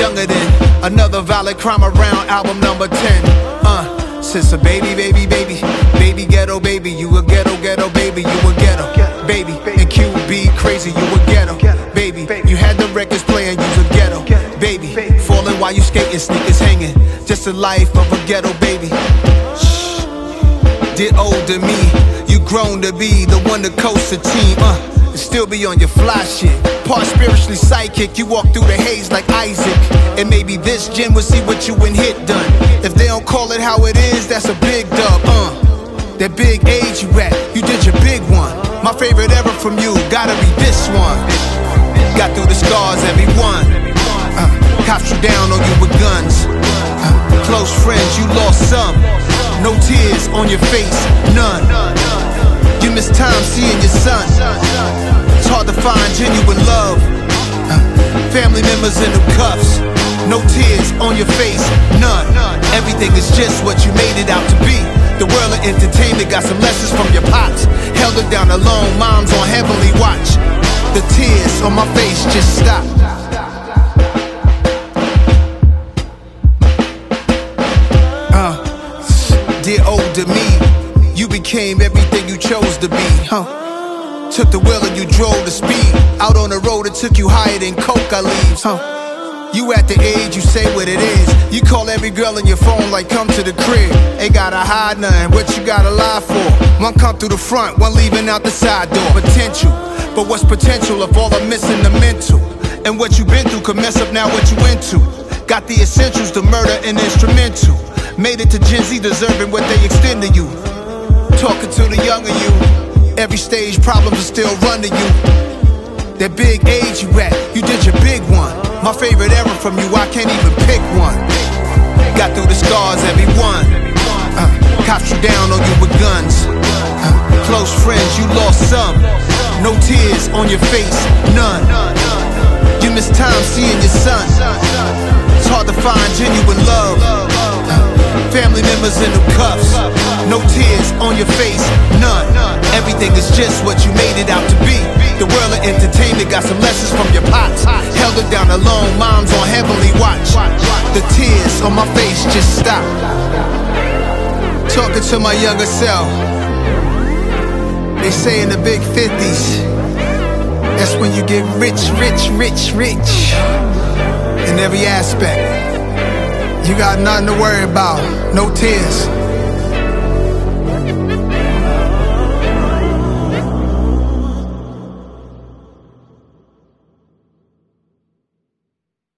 younger than another violent crime around album number 10. Since a baby, ghetto baby, you a ghetto baby, you a ghetto baby. And QB crazy, you a ghetto baby. You had the records playing, you a ghetto baby. Falling while you skating, sneakers hanging, just the life of a ghetto baby. Shh. Did old to me, you grown to be the one to coast the team. Still be on your fly shit. Part spiritually psychic, you walk through the haze like Isaac. And maybe this gym will see what you and hit done. If they don't call it how it is, that's a big dub. That big age you at, you did your big one. My favorite ever from you, gotta be this one. Got through the scars, everyone. Cops you down on you with guns. Close friends, you lost some. No tears on your face, none. You miss time seeing your son. It's hard to find genuine love. Family members in the cuffs. No tears on your face, none. Everything is just what you made it out to be. The world of entertainment got some lessons from your pops. Held her down alone, mom's on heavenly watch. The tears on my face just stop. Dear older me, you became everything you chose to be, Took the wheel and you drove the speed. Out on the road, it took you higher than coca leaves, You at the age, you say what it is. You call every girl on your phone like come to the crib. Ain't gotta hide nothing, what you gotta lie for? One come through the front, one leaving out the side door. Potential, but what's potential if all I'm missing the mental? And what you been through could mess up now what you into. Got the essentials, the murder and instrumental. Made it to Gen Z deserving what they extend to you. Talking to the younger you. Every stage problems are still running you. That big age you at, you did your big one. My favorite era from you, I can't even pick one. Got through the scars, everyone. Cops you down on you with guns. Close friends, you lost some. No tears on your face, none. You miss time seeing your son. It's hard to find genuine love. Family members in the cuffs. No tears on your face, none. Everything is just what you made it out to be. The world of entertainment got some lessons from your pops. Held her down alone, mom's on heavenly watch. The tears on my face just stop. Talking to my younger self. They say in the big 50s, that's when you get rich. In every aspect. You got nothing to worry about, no tears.